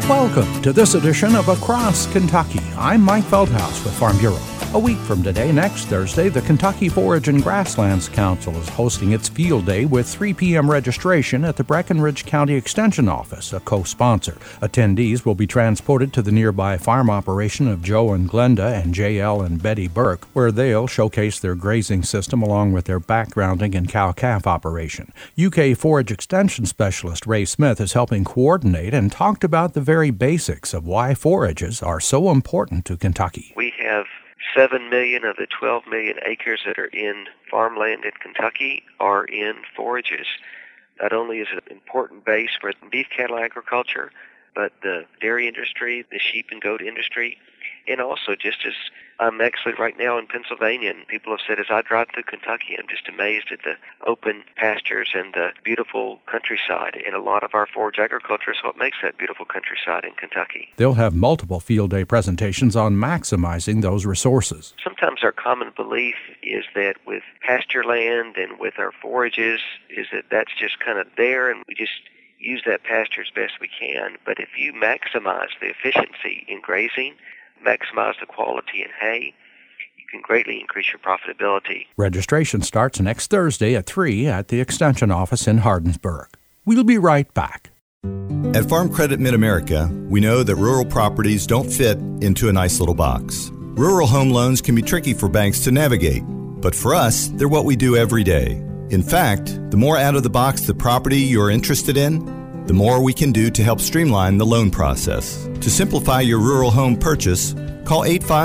Welcome to this edition of Across Kentucky. I'm Mike Feldhaus with Farm Bureau. A week from today, next Thursday, the Kentucky Forage and Grasslands Council is hosting its field day with 3 p.m. registration at the Breckinridge County Extension Office, a co-sponsor. Attendees will be transported to the nearby farm operation of Joe and Glenda and J.L. and Betty Burke, where they'll showcase their grazing system along with their backgrounding and cow-calf operation. UK Forage Extension Specialist Ray Smith is helping coordinate and talked about the very basics of why forages are so important to Kentucky. We have 7 million of the 12 million acres that are in farmland in Kentucky are in forages. Not only is it an important base for beef cattle agriculture, but the dairy industry, the sheep and goat industry, and also just as I'm actually right now in Pennsylvania, and people have said as I drive through Kentucky, I'm just amazed at the open pastures and the beautiful countryside. And a lot of our forage agriculture is what makes that beautiful countryside in Kentucky. They'll have multiple field day presentations on maximizing those resources. Sometimes our common belief is that with pasture land and with our forages is that that's just kind of there and we just use that pasture as best we can. But if you maximize the efficiency in grazing, maximize the quality in hay, you can greatly increase your profitability. Registration starts next Thursday at 3 at the Extension Office in Hardinsburg. We'll be right back. At Farm Credit Mid-America, we know that rural properties don't fit into a nice little box. Rural home loans can be tricky for banks to navigate, but for us, they're what we do every day. In fact, the more out of the box the property you're interested in, the more we can do to help streamline the loan process. To simplify your rural home purchase, call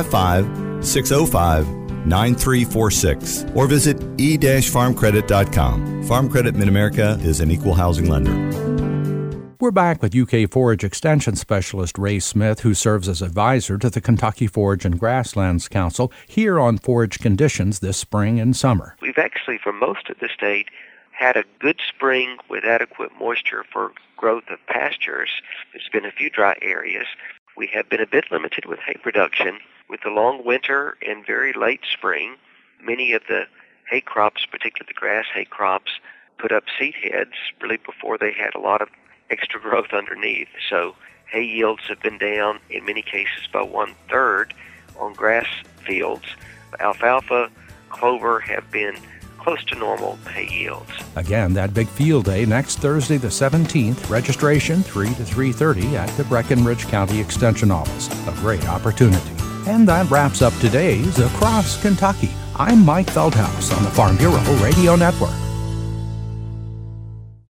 855-605-9346 or visit e-farmcredit.com. Farm Credit Mid-America is an equal housing lender. We're back with UK Forage Extension Specialist Ray Smith, who serves as advisor to the Kentucky Forage and Grasslands Council, here on forage conditions this spring and summer. We've actually, for most of the state, had a good spring with adequate moisture for growth of pastures. There's been a few dry areas. We have been a bit limited with hay production. With the long winter and very late spring, many of the hay crops, particularly the grass hay crops, put up seed heads really before they had a lot of extra growth underneath. So hay yields have been down in many cases by 1/3 on grass fields. Alfalfa, clover have been close to normal hay yields. Again, that big field day next Thursday the 17th. Registration 3 to 3:30 at the Breckinridge County Extension Office. A great opportunity. And that wraps up today's Across Kentucky. I'm Mike Feldhaus on the Farm Bureau Radio Network.